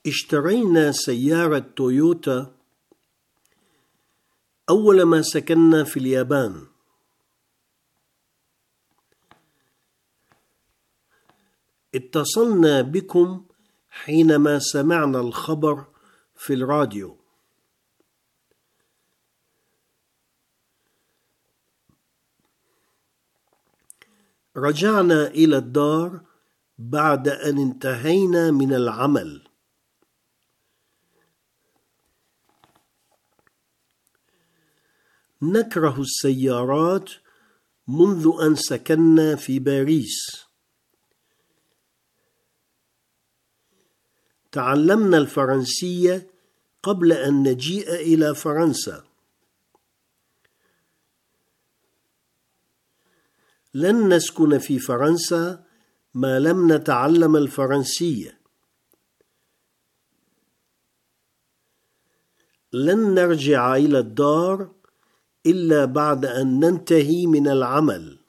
اشترينا سيارة تويوتا أول ما سكننا في اليابان. اتصلنا بكم حينما سمعنا الخبر في الراديو. رجعنا إلى الدار بعد أن انتهينا من العمل. نكره السيارات منذ أن سكننا في باريس. تعلمنا الفرنسية قبل أن نجيء إلى فرنسا. لن نسكن في فرنسا ما لم نتعلم الفرنسية. لن نرجع إلى الدار إلا بعد أن ننتهي من العمل.